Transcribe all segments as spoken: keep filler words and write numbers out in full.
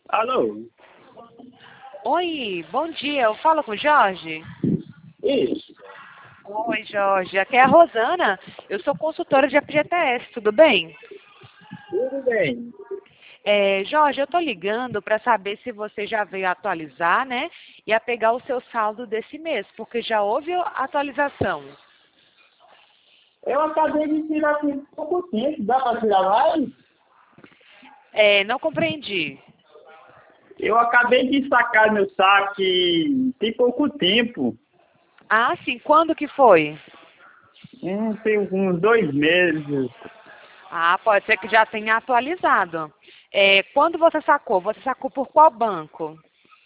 Alô? Oi, bom dia. Eu falo com o Jorge? Isso. Oi, Jorge. Aqui é a Rosana. Eu sou consultora de F G T S, tudo bem? Tudo bem. É, Jorge, eu estou ligando para saber se você já veio atualizar, né? E a pegar o seu saldo desse mês, porque já houve atualização. Eu acabei de tirar com pouco tempo. Dá para tirar mais? É, não compreendi. Eu acabei de sacar meu saque tem pouco tempo. Ah, sim. Quando que foi? Hum, tem uns dois meses. Ah, pode ser que já tenha atualizado. É, quando você sacou? Você sacou por qual banco?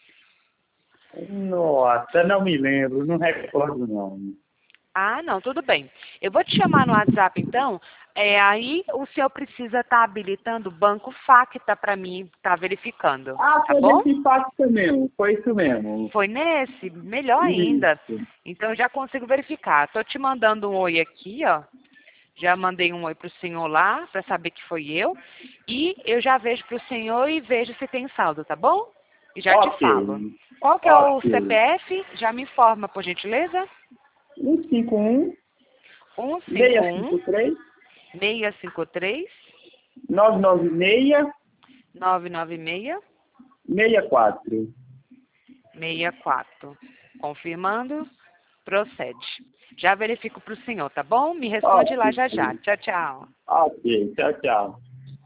Nossa, não me lembro, não recordo não. Ah, não, tudo bem. Eu vou te chamar no WhatsApp, então. É, aí o senhor precisa estar habilitando o banco Facta para mim estar verificando, Ah, tá foi bom? nesse fato mesmo, foi isso mesmo. Foi nesse? Melhor ainda. Isso. Então eu já consigo verificar. Estou te mandando um oi aqui, ó. Já mandei um oi para o senhor lá, para saber que foi eu. E eu já vejo para o senhor e vejo se tem saldo, tá bom? E já te Ok, falo. Qual que é o ok. C P F? Já me informa, por gentileza. um cinco um, um cinco seis um, cinco três, seis cinco três, nove nove seis, nove nove seis, seis quatro. seis quatro. Confirmando, procede. Já verifico para o senhor, tá bom? Me responde lá Ok, já já. Tchau, tchau. ok, tchau, tchau.